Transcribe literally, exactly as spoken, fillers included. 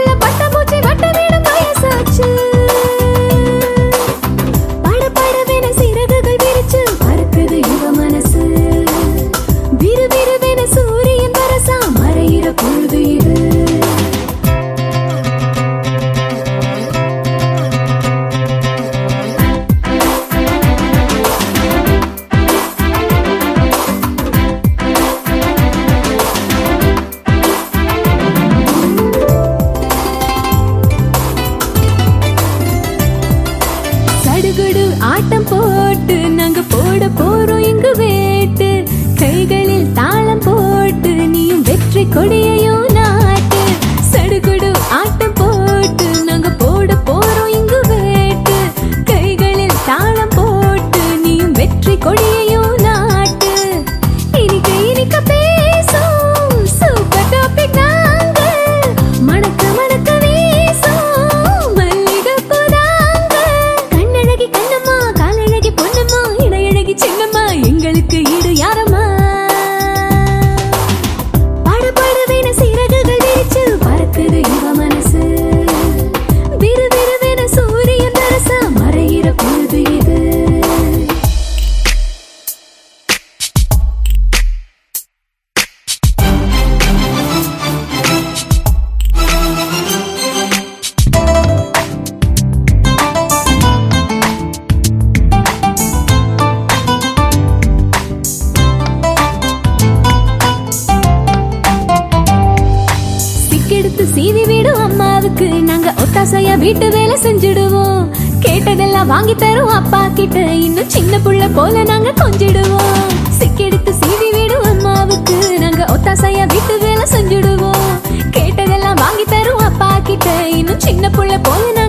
வீட்டுக்குள்ள பட்டாம்பூச்சி வட்ட வீடும் வயசாச்சு. பட படவென சிறகுகள் விரிச்சு பறக்குது இவ மனசு. விறு விறுவென சூரியன் வரசா மறையிற பொழுது இது. சடுகுடு ஆட்டம் போட்டு நாங்க போட போறோம் இங்கு வேட்டு. கைகளில் தாளம் போட்டு நீயும் வெற்றி கொடியையும் நாட்டு. சடுகுடு ஆட்டம் போட்டு நாங்க போட போறோம் இங்கு வேட்டு. கைகளில் தாளம் போட்டு நீயும் வெற்றி கொடியையும் நாட்டு. இனிக்க இனிக்க பேசும் சூப்பர் டாபிக் நாங்க. மணக்க மணக்க வீசும் மல்லிகைப்பூ நாங்க. கண்ணழகி கண்ணம்மா காலழகி பொன்னம்மா இடையழகி சின்னம்மா எங்களுக்கு ஈடு யாரம்மா. படபடவென சிறகுகள் விரிச்சு பறக்குது இவ மனசு. விறு விறுவென சூரியன் வரசா மறையிற பொழுது இது. சிக்கெடுத்து சீவி விடும் அம்மாவுக்கு நாங்க ஒத்தாசையா வீட்டு வேலை செஞ்சிடுவோம். கேட்டதெல்லாம் வாங்கி தரும் அப்பா கிட்ட இன்னும் சின்ன புள்ள போல நாங்க கொஞ்சிடுவோம். சிக்கெடுத்து சீவி விடும் அம்மாவுக்கு நாங்க ஒத்தாசையா வீட்டு வேலை செஞ்சிடுவோம். கேட்டதெல்லாம் வாங்கி தரும் அப்பா கிட்ட இன்னும் சின்ன புள்ள போல